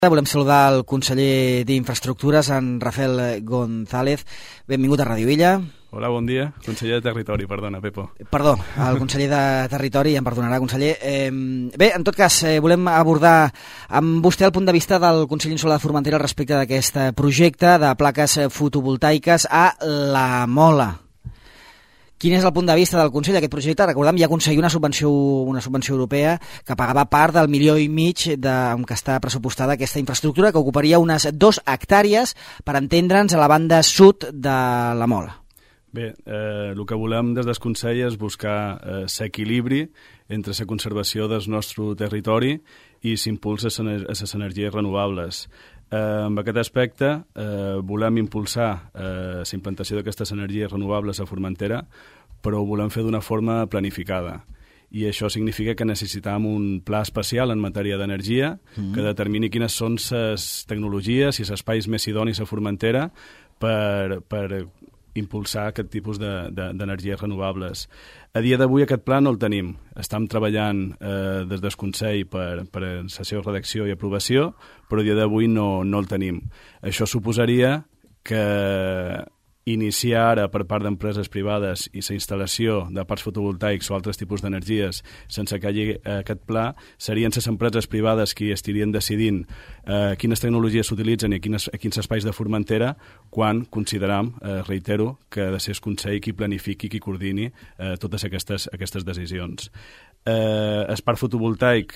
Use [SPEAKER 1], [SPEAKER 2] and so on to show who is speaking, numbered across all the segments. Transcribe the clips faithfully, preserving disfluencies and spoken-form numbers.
[SPEAKER 1] Volem saludar el conseller d'Infraestructures, en Rafael González. Benvingut a Ràdio Illa.
[SPEAKER 2] Hola, bon dia. Conseller de Territori, perdona, Pepo.
[SPEAKER 1] Perdó, el conseller de Territori, em perdonarà, conseller. Eh, bé, en tot cas, eh, volem abordar amb vostè el punt de vista del Consell Insular de Formentera respecte d'aquest projecte de plaques fotovoltaiques a la Mola. Quin és el punt de vista del Consell d'aquest projecte? Recordem, ja aconseguir una subvenció, una subvenció europea que pagava part del milió i mig de, en què està pressupostada aquesta infraestructura, que ocuparia unes dos hectàrees, per entendre'ns, a la banda sud de la Mola.
[SPEAKER 2] Bé, eh, el que volem des del Consell és buscar eh, l'equilibri entre la conservació del nostre territori i l'impulsa a les energies renovables. Eh, en aquest aspecte eh, volem impulsar eh, la implantació d'aquestes energies renovables a Formentera, però ho volem fer d'una forma planificada. I això significa que necessitam un pla especial en matèria d'energia mm. que determini quines són les tecnologies i els espais més idonis a Formentera per, per impulsar aquest tipus d'energies de, de, renovables. A dia d'avui aquest pla no el tenim. Estem treballant eh, des del Consell per, per la seva redacció i aprovació, però a dia d'avui no, no el tenim. Això suposaria que iniciar ara per part d'empreses privades i la instal·lació de parcs fotovoltaics o altres tipus d'energies sense que hi hagi aquest pla serien les empreses privades qui estarien decidint eh, quines tecnologies s'utilitzen i a quines, a quins espais de Formentera, quan consideram, eh, reitero, que ha de ser el Consell qui planifiqui, qui coordini eh, totes aquestes, aquestes decisions. Eh, el parc fotovoltaic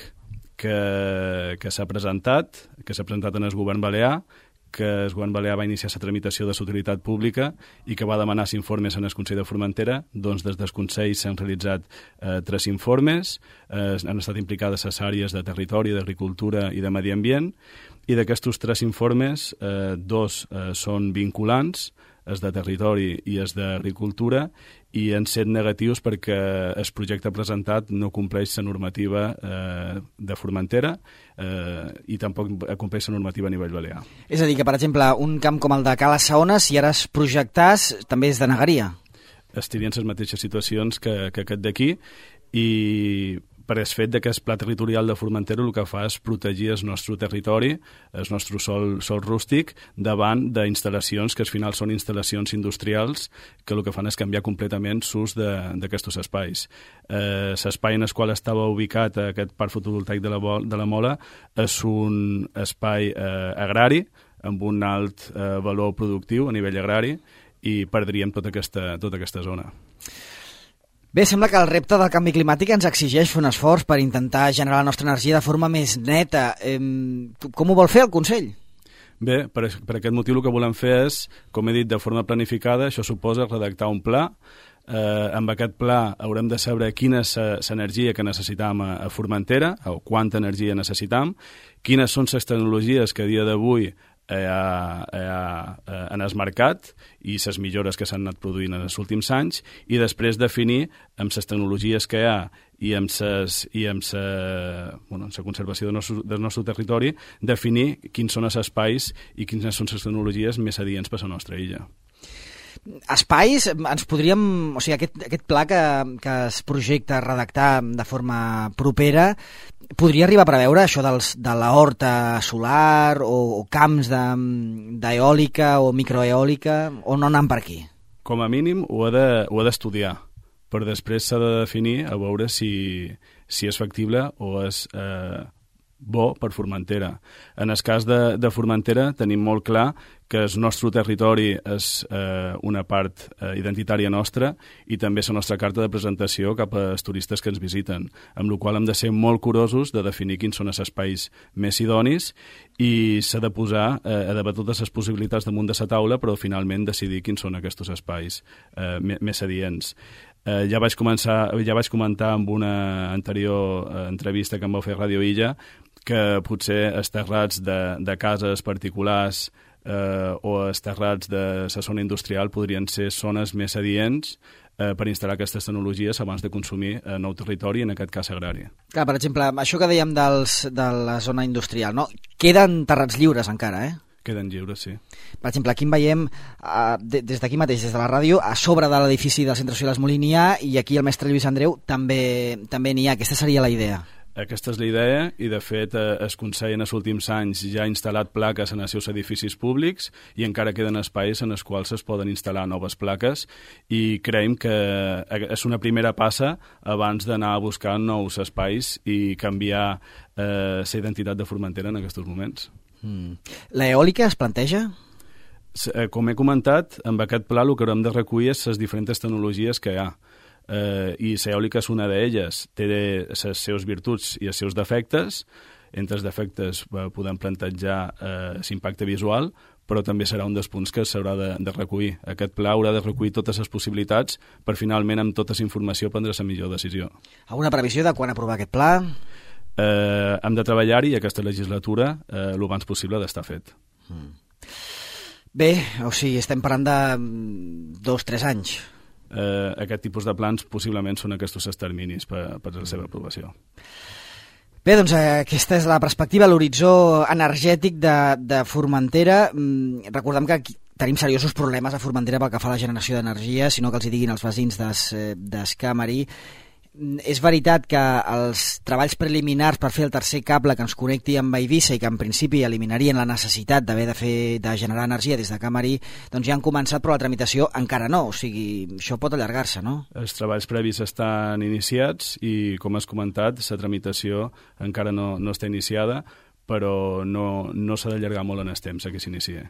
[SPEAKER 2] que, que s'ha presentat, que s'ha presentat en el govern balear, que el govern balear va iniciar la tramitació de la utilitat pública i que va demanar informes en el Consell de Formentera, doncs des del Consell s'han realitzat eh, tres informes, eh, han estat implicades les àrees de territori, d'agricultura i de medi ambient, i d'aquests tres informes, eh, dos eh, són vinculants, els de territori i els d'agricultura, i han set negatius perquè el projecte presentat no compleix la normativa eh, de Formentera eh, i tampoc compleix la normativa a nivell balear.
[SPEAKER 1] És a dir, que, per exemple, un camp com el de Cala Saona, si ara es projectàs, també es denegaria?
[SPEAKER 2] Estirien les mateixes situacions que, que aquest d'aquí, i per el fet que el pla territorial de Formentera el que fa és protegir el nostre territori, el nostre sol, sol rústic, davant d'instal·lacions que al final són instal·lacions industrials que el que fan és canviar completament l'ús d'aquests espais. Eh, l'espai en el qual estava ubicat aquest parc fotovoltaic de la, de la Mola és un espai eh, agrari amb un alt eh, valor productiu a nivell agrari i perdríem tota aquesta, tota aquesta zona.
[SPEAKER 1] Bé, sembla que el repte del canvi climàtic ens exigeix fer un esforç per intentar generar la nostra energia de forma més neta. Eh, com ho vol fer el Consell?
[SPEAKER 2] Bé, per, per aquest motiu el que volem fer és, com he dit, de forma planificada, això suposa redactar un pla. Eh, amb aquest pla haurem de saber quina és l'energia que necessitam a, a Formentera, o quanta energia necessitam, quines són les tecnologies que a dia d'avui Eh, eh, eh, en el mercat i les millores que s'han anat produint en els últims anys, i després definir amb les tecnologies que hi ha i amb ses, i amb la bueno, conservació del nostre, del nostre territori, definir quins són els espais i quines són les tecnologies més adients per a la nostra illa.
[SPEAKER 1] Espais, ens podríem... O sigui, aquest, aquest pla que, que es projecta redactar de forma propera, podria arribar a preveure això dels, de la horta solar o, o camps d'eòlica o microeòlica, o no anant per aquí?
[SPEAKER 2] Com a mínim ho ha de, ho ha d'estudiar, però després s'ha de definir a veure si, si és factible o és eh, bo per Formentera. En el cas de, de Formentera tenim molt clar que el nostre territori és eh, una part eh, identitària nostra i també és la nostra carta de presentació cap als turistes que ens visiten, amb la qual hem de ser molt curosos de definir quins són els espais més idonis i s'ha de posar eh, a debat totes les possibilitats damunt de la taula, però finalment decidir quins són aquests espais eh, més adients. Eh, ja, vaig començar, ja vaig comentar en una anterior eh, entrevista que em vau fer a Ràdio Illa que potser els terrats de, de cases particulars eh, o els terrats de la zona industrial podrien ser zones més adients eh, per instal·lar aquestes tecnologies abans de consumir eh, nou territori, en aquest cas agrari.
[SPEAKER 1] Clar, per exemple, això que dèiem dels, de la zona industrial, no? Queden terrats lliures encara, eh?
[SPEAKER 2] Queden lliures, sí.
[SPEAKER 1] Per exemple, aquí en veiem, uh, de, des d'aquí mateix, des de la ràdio, a sobre de l'edifici del Centre Social Esmolí n'hi ha, i aquí el mestre Lluís Andreu també, també n'hi ha. Aquesta seria la idea.
[SPEAKER 2] Aquesta és la idea i, de fet, el Consell en els últims anys ja ha instal·lat plaques en els seus edificis públics i encara queden espais en els quals es poden instal·lar noves plaques i creiem que és una primera passa abans d'anar a buscar nous espais i canviar eh, la identitat de Formentera en aquests moments.
[SPEAKER 1] Mm. L'eòlica es planteja?
[SPEAKER 2] Com he comentat, amb aquest pla el que haurem de recollir és les diferents tecnologies que hi ha. Uh, i l'eòlica és una d'elles, té les seves virtuts i els seus defectes. Entre els defectes uh, podem plantejar uh, l'impacte visual, però també serà un dels punts que s'haurà de, de recollir. Aquest pla haurà de recollir totes les possibilitats per finalment, amb tota la informació, prendre la millor decisió.
[SPEAKER 1] Alguna previsió de quan aprovar aquest pla?
[SPEAKER 2] Uh, hem de treballar-hi i aquesta legislatura uh, el abans possible d'estar fet.
[SPEAKER 1] Mm. Bé, o sigui, estem parlant de dos o tres anys.
[SPEAKER 2] Eh, aquest tipus de plans possiblement són aquests els terminis per, per la seva aprovació.
[SPEAKER 1] Bé, doncs eh, aquesta és la perspectiva, l'horitzó energètic de, de Formentera. Mm, recordem que aquí tenim seriosos problemes a Formentera pel que fa a la generació d'energia, sinó que els hi diguin els veïns d'Escamari. És veritat que els treballs preliminars per fer el tercer cable que ens connecti amb Eivissa i que en principi eliminarien la necessitat d'haver de fer de generar energia des de Camari, doncs ja han començat, però la tramitació encara no, o sigui, això pot allargar-se, no?
[SPEAKER 2] Els treballs previs estan iniciats i, com has comentat, la tramitació encara no, no està iniciada, però no, no s'ha d'allargar molt en el temps a que s'inicie.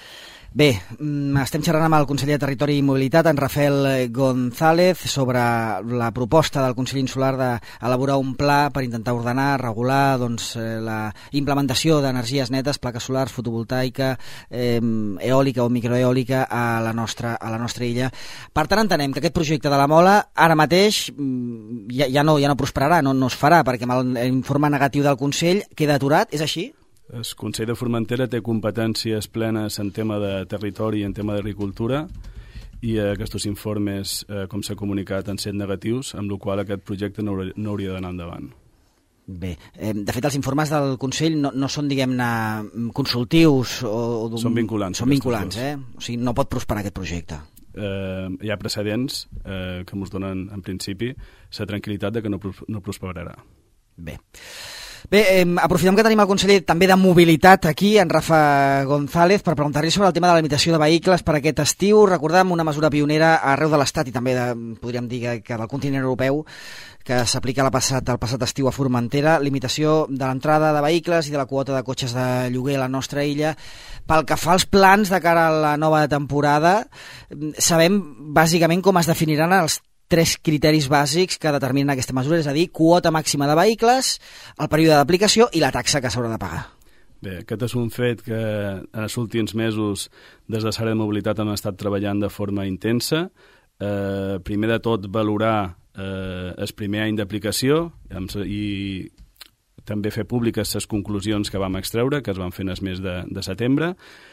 [SPEAKER 1] Bé, estem xerrant amb el conseller de Territori i Mobilitat, en Rafael González, sobre la proposta del Consell Insular d'elaborar un pla per intentar ordenar, regular doncs, la implementació d'energies netes, plaques solars, fotovoltaica, eh, eòlica o microeòlica a la nostra, a la nostra illa. Per tant, entenem que aquest projecte de la Mola ara mateix ja, ja, no, ja no prosperarà, no, no es farà, perquè amb l'informe negatiu del Consell queda aturat, és així?
[SPEAKER 2] El Consell de Formentera té competències plenes en tema de territori i en tema d'agricultura i aquests informes, eh, com s'ha comunicat, han set negatius, amb la qual aquest projecte no, no hauria d'anar endavant.
[SPEAKER 1] Bé, eh, de fet els informes del Consell no, no són, diguem-ne, consultius o...
[SPEAKER 2] Són vinculants.
[SPEAKER 1] Són vinculants, eh? O sigui, no pot prosperar aquest projecte.
[SPEAKER 2] Eh, hi ha precedents eh, que ens donen, en principi, la tranquil·litat de que no, no prosperarà.
[SPEAKER 1] Bé. Bé, eh, aprofitem que tenim el conseller també de mobilitat aquí, en Rafa González, per preguntar-li sobre el tema de la limitació de vehicles per aquest estiu. Recordem una mesura pionera arreu de l'Estat i també, de, podríem dir, que del continent europeu, que s'aplica el passat, el passat estiu a Formentera, limitació de l'entrada de vehicles i de la quota de cotxes de lloguer a la nostra illa. Pel que fa als plans de cara a la nova temporada, sabem bàsicament com es definiran els tres criteris bàsics que determinen aquesta mesura, és a dir, quota màxima de vehicles, el període d'aplicació i la taxa que s'haurà de pagar.
[SPEAKER 2] Bé, aquest és un fet que en els últims mesos des de l'àrea de mobilitat hem estat treballant de forma intensa. Eh, primer de tot, valorar eh, el primer any d'aplicació i també fer públiques les conclusions que vam extreure, que es van fer en el mes de, de setembre.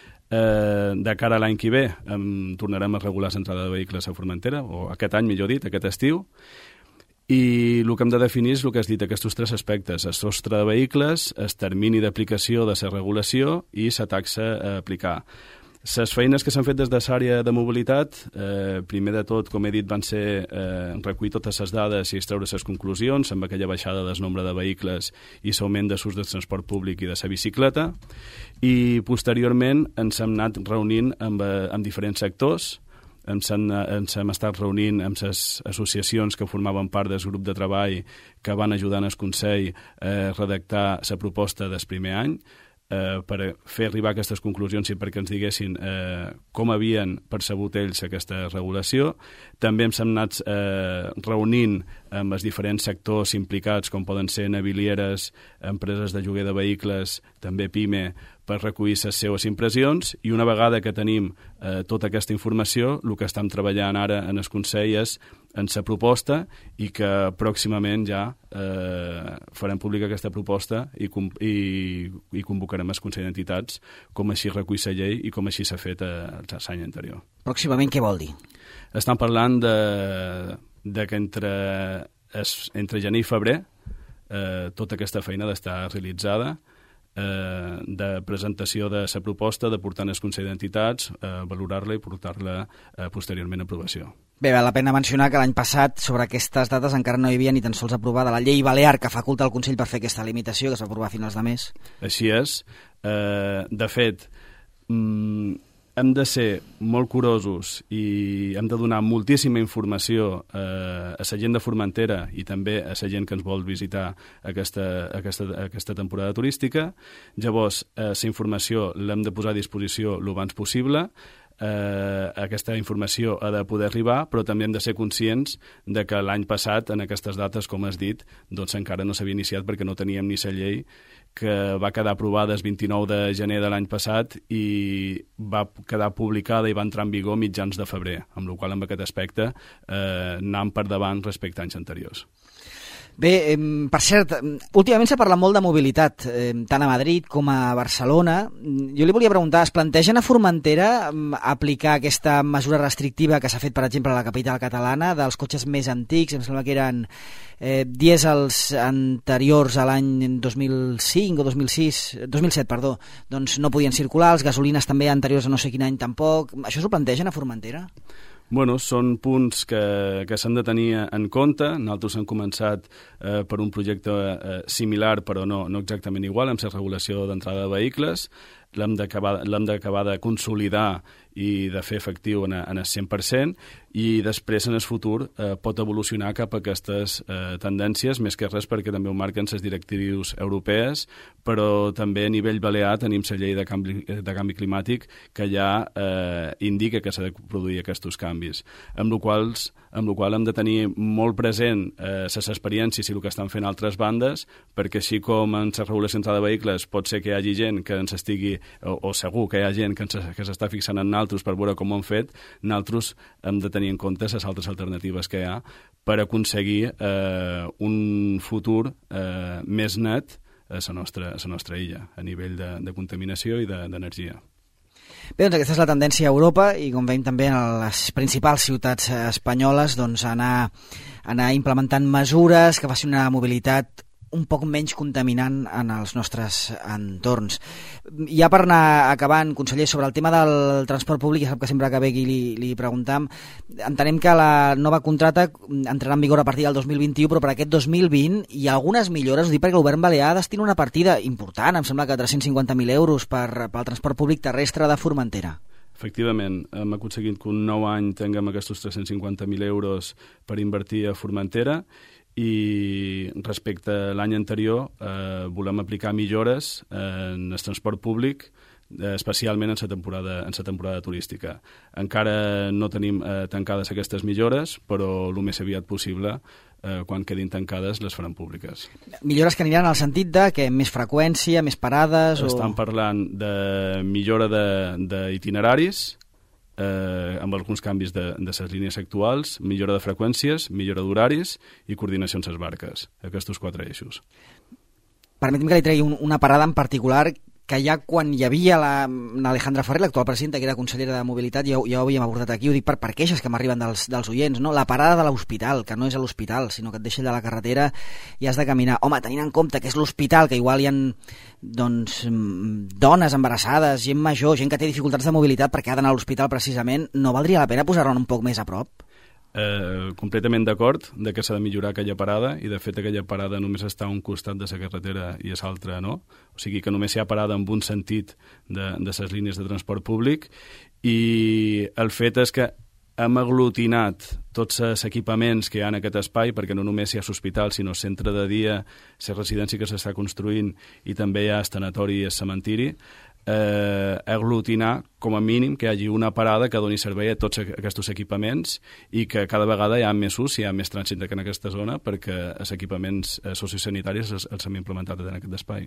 [SPEAKER 2] Eh, de cara a l'any que ve em tornarem a regular l'entrada de vehicles a Formentera, o aquest any, millor dit, aquest estiu, i el que hem de definir és el que has dit, aquests tres aspectes: el sostre de vehicles, el termini d'aplicació de la regulació i la taxa a aplicar. Les feines que s'han fet des de l'àrea de mobilitat, eh, primer de tot, com he dit, van ser eh, recollir totes les dades i extreure les conclusions amb aquella baixada del nombre de vehicles i l'augment de l'ús del transport públic i de la bicicleta, i posteriorment ens hem anat reunint amb, amb diferents sectors. Ens hem, ens hem estat reunint amb les associacions que formaven part del grup de treball que van ajudar el Consell a redactar la proposta del primer any, Eh, per fer arribar aquestes conclusions i perquè ens diguessin eh, com havien percebut ells aquesta regulació. També ens hem anat eh, reunint amb els diferents sectors implicats, com poden ser navilieres, empreses de lloguer de vehicles, també PIME, per recollir les seues impressions, i una vegada que tenim eh, tota aquesta informació, el que estem treballant ara en el Consell és en la proposta, i que pròximament ja eh, farem pública aquesta proposta i, i, i convocarem el Consell d'Entitats, com així recull la llei i com així s'ha fet l'any anterior.
[SPEAKER 1] Pròximament què vol dir?
[SPEAKER 2] Estem parlant de, de que entre, es, entre gener i febrer eh, tota aquesta feina d'estar realitzada. eh, de presentació de la proposta, de portar al Consell d'Entitats, eh, valorar-la i portar-la eh, posteriorment a aprovació.
[SPEAKER 1] Bé, val la pena mencionar que l'any passat sobre aquestes dates encara no hi havia ni tan sols aprovada la llei balear que faculta el Consell per fer aquesta limitació, que es va aprovar a finals de mes.
[SPEAKER 2] Així és. Eh, de fet, mm, hem de ser molt curosos i hem de donar moltíssima informació eh, a la gent de Formentera i també a la gent que ens vol visitar aquesta, aquesta, aquesta temporada turística. Llavors, eh, la informació l'hem de posar a disposició el abans possible. Eh, aquesta informació ha de poder arribar, però també hem de ser conscients de que l'any passat, en aquestes dates, com has dit, doncs encara no s'havia iniciat perquè no teníem ni la llei, que va quedar aprovada el vint-i-nou de gener de l'any passat i va quedar publicada i va entrar en vigor mitjans de febrer, amb la qual cosa, en aquest aspecte, eh, anam per davant respecte a anys anteriors.
[SPEAKER 1] Bé, eh, per cert, últimament s'ha parlat molt de mobilitat, eh, tant a Madrid com a Barcelona. Jo li volia preguntar, es plantegen a Formentera eh, aplicar aquesta mesura restrictiva que s'ha fet, per exemple, a la capital catalana, dels cotxes més antics, em sembla que eren eh, dièsels anteriors a l'any dos mil cinc o dos mil sis, dos mil set, perdó, doncs no podien circular, els gasolines també anteriors a no sé quin any tampoc. Això s'ho plantegen a Formentera?
[SPEAKER 2] Bueno, són punts que, que s'han de tenir en compte. Nosaltres hem començat eh, per un projecte eh, similar, però no, no exactament igual, amb la regulació d'entrada de vehicles. L'hem d'acabar l'hem d'acabar de consolidar i de fer efectiu en, en el cent per cent, i després en el futur eh, pot evolucionar cap a aquestes eh, tendències, més que res perquè també ho marquen les directrius europees, però també a nivell balear tenim la llei de canvi, de canvi climàtic que ja eh, indica que s'ha de produir aquests canvis, amb la qual, amb la qual hem de tenir molt present eh, les experiències i el que estan fent altres bandes, perquè així com en la regulació de vehicles pot ser que hi hagi gent que ens estigui, o, o segur que hi ha gent que, ens, que s'està fixant en nosaltres per veure com ho han fet, nosaltres hem de tenir en compte les altres alternatives que hi ha per aconseguir eh, un futur eh, més net a la nostra, a la nostra illa, a nivell de, de contaminació i d'energia.
[SPEAKER 1] Bé, doncs aquesta és la tendència a Europa i com veiem també en les principals ciutats espanyoles, doncs anar, anar implementant mesures que facin una mobilitat un poc menys contaminant en els nostres entorns. Ja per anar acabant, conseller, sobre el tema del transport públic, ja sap que sempre que ve aquí li, li preguntam, entenem que la nova contracta entrarà en vigor a partir del dos mil vint-i-u, però per aquest dos mil vint hi ha algunes millores, ho dic perquè el govern balear destina una partida important, em sembla que tres-cents cinquanta mil euros per, pel transport públic terrestre de Formentera.
[SPEAKER 2] Efectivament, hem aconseguit que un nou any tinguem aquests tres-cents cinquanta mil euros per invertir a Formentera, i respecte a l'any anterior eh, volem aplicar millores en el transport públic, eh, especialment en la temporada, en la temporada turística. Encara no tenim eh, tancades aquestes millores, però el més aviat possible, eh, quan quedin tancades, les faran públiques.
[SPEAKER 1] Millores que aniran al sentit de que més freqüència, més parades...
[SPEAKER 2] Estan
[SPEAKER 1] o...
[SPEAKER 2] parlant de millora d'itineraris, Eh, amb alguns canvis de, de les línies actuals, millora de freqüències, millora d'horaris i coordinació amb les barques, aquests quatre eixos.
[SPEAKER 1] Permeti'm que li tregui un, una parada en particular que ja quan hi havia l'Alejandra Ferrer, l'actual presidenta, que era consellera de Mobilitat, ja, ja ho havíem abordat aquí, ho dic per, per queixes que m'arriben dels, dels oients, no? La parada de l'hospital, que no és a l'hospital, sinó que et deixa allà a la carretera i has de caminar. Home, tenint en compte que és l'hospital, que igual hi ha doncs, dones embarassades, gent major, gent que té dificultats de mobilitat perquè ha d'anar a l'hospital precisament, no valdria la pena posar-la un poc més a prop?
[SPEAKER 2] Eh, completament d'acord de que s'ha de millorar aquella parada, i de fet aquella parada només està a un costat de la carretera i a l'altre no, o sigui que només hi ha parada en un sentit de, de les línies de transport públic, i el fet és que hem aglutinat tots els equipaments que hi ha en aquest espai, perquè no només hi ha l'hospital, sinó centre de dia, la residència que s'està construint, i també hi ha el tanatori i el cementiri, eh, aglutinar com a mínim que hi hagi una parada que doni servei a tots aquests equipaments, i que cada vegada hi ha més ús, hi ha més trànsit en aquesta zona, perquè els equipaments eh, sociosanitaris els, els hem implementat en aquest espai.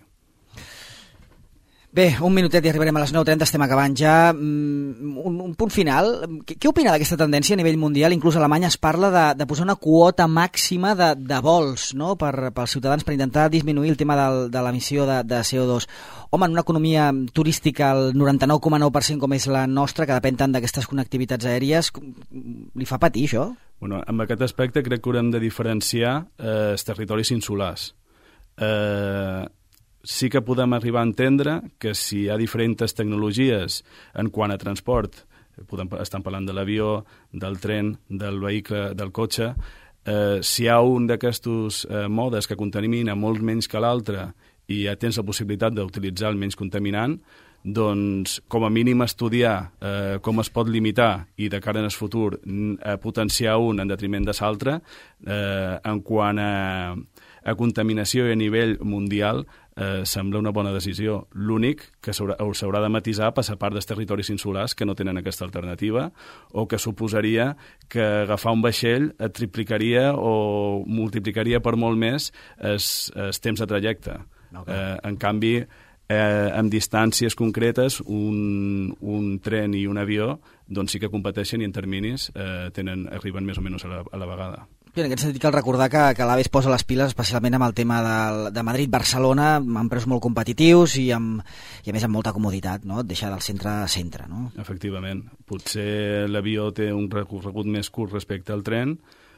[SPEAKER 1] Bé, un minutet i arribarem a les nou trenta, estem acabant ja. Un, un punt final. Què, què opina d'aquesta tendència a nivell mundial? Inclús a Alemanya es parla de, de posar una quota màxima de, de vols, no?, per, pels ciutadans, per intentar disminuir el tema del, de l'emissió de, de C O dos. Home, en una economia turística al noranta-nou coma nou per cent com és la nostra, que depèn tant d'aquestes connectivitats aèries, li fa patir això?
[SPEAKER 2] Bueno, en aquest aspecte crec que haurem de diferenciar eh, els territoris insulars. Eh... sí que podem arribar a entendre que si hi ha diferents tecnologies en quant a transport, podem, estem parlant de l'avió, del tren, del vehicle, del cotxe, eh, si hi ha un d'aquests eh, modes que contamina molt menys que l'altre i ja tens la possibilitat d'utilitzar el menys contaminant, doncs com a mínim estudiar eh, com es pot limitar i de cara en el futur a potenciar un en detriment de l'altre eh, en quant a, a contaminació a nivell mundial eh, sembla una bona decisió. L'únic que s'haurà de matisar per la part dels territoris insulars que no tenen aquesta alternativa o que suposaria que agafar un vaixell et triplicaria o multiplicaria per molt més els temps de trajecte. Okay. Eh, en canvi, Eh, amb distàncies concretes, un, un tren i un avió doncs sí que competeixen i en terminis eh, tenen, arriben més o menys a la, a la vegada.
[SPEAKER 1] En aquest sentit cal recordar que, que l'AVE es posa les piles especialment amb el tema de, de Madrid-Barcelona, amb preus molt competitius i, amb, i a més amb molta comoditat, no? Et deixa del centre a centre, no?
[SPEAKER 2] Efectivament. Potser l'avió té un recorregut més curt respecte al tren,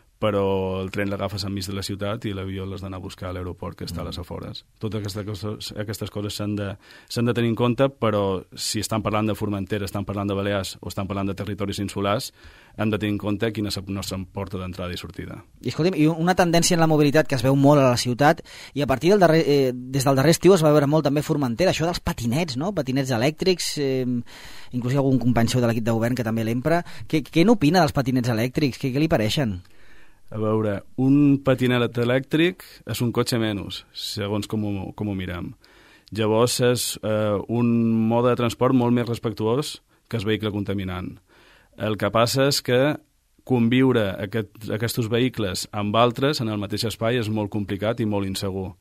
[SPEAKER 2] però el tren l'agafes enmig de la ciutat i l'avió l'has d'anar a buscar a l'aeroport que està a les afores. Totes aquestes coses, aquestes coses s'han de, s'han de tenir en compte, però si estan parlant de Formentera, estan parlant de Balears o estan parlant de territoris insulars, hem de tenir en compte quina és la nostra porta d'entrada i sortida.
[SPEAKER 1] I escolti'm, i una tendència en la mobilitat que es veu molt a la ciutat, i a partir del darrer, eh, des del darrer estiu es va veure molt també a Formentera, això dels patinets, no? Patinets elèctrics, eh, inclús algun company seu de l'equip de govern que també l'empra. Què, què n'opina dels patinets elèctrics? Què, què li pareixen?
[SPEAKER 2] A veure, un patinet elèctric és un cotxe menys, segons com ho, com ho mirem. Llavors és eh, un mode de transport molt més respectuós que el vehicle contaminant. El que passa és que conviure aquest, aquests vehicles amb altres en el mateix espai és molt complicat i molt insegur.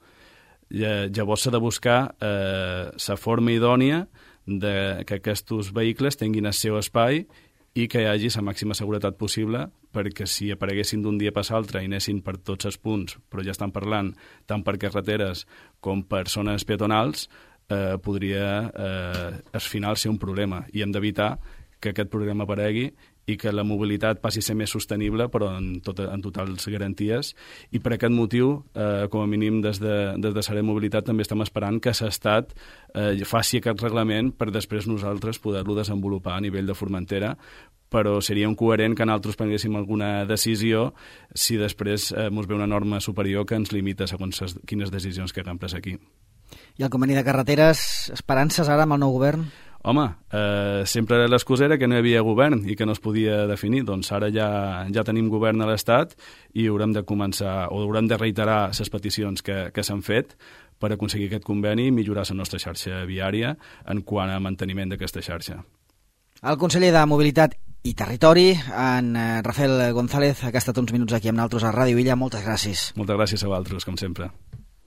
[SPEAKER 2] Llavors s'ha de buscar eh, la forma idònia de que aquests vehicles tinguin el seu espai i que hi hagi la màxima seguretat possible, perquè si apareguessin d'un dia per l'altre i anessin per tots els punts, però ja estan parlant tant per carreteres com per zones peatonals, eh, podria eh, al final ser un problema, i hem d'evitar que aquest problema aparegui i que la mobilitat passi a ser més sostenible, però en, tot, en totals garanties. I per aquest motiu, eh, com a mínim des de, des de Sareb Mobilitat, també estem esperant que l'Estat eh, faci aquest reglament per després nosaltres poder-lo desenvolupar a nivell de Formentera, però seria incoherent que nosaltres prenguéssim alguna decisió si després eh, ens ve una norma superior que ens limita segons quines decisions que haguem pres aquí.
[SPEAKER 1] I el conveni de carreteres, esperances ara amb el nou govern?
[SPEAKER 2] Home, eh, sempre l'excusa era que no hi havia govern i que no es podia definir. Doncs ara ja, ja tenim govern a l'Estat i haurem de començar, o haurem de reiterar les peticions que, que s'han fet per aconseguir aquest conveni i millorar la nostra xarxa viària en quant a manteniment d'aquesta xarxa.
[SPEAKER 1] El conseller de Mobilitat i Territori, en Rafael González, que ha estat uns minuts aquí amb nosaltres a Ràdio Illa. Moltes gràcies.
[SPEAKER 2] Moltes gràcies a vosaltres, com sempre.